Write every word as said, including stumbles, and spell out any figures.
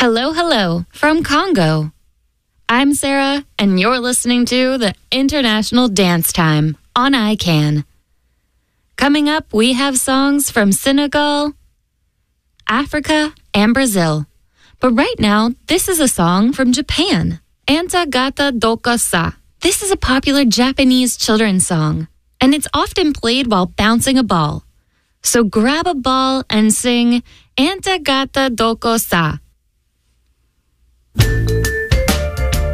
Hello, hello from Congo. I'm Sarah, and you're listening to the International Dance Time on I CAN. Coming up, we have songs from Senegal, Africa, and Brazil. But right now, this is a song from Japan, Anta Gata Doko Sa. This is a popular Japanese children's song, and it's often played while bouncing a ball. So grab a ball and sing Anta Gata Doko Sa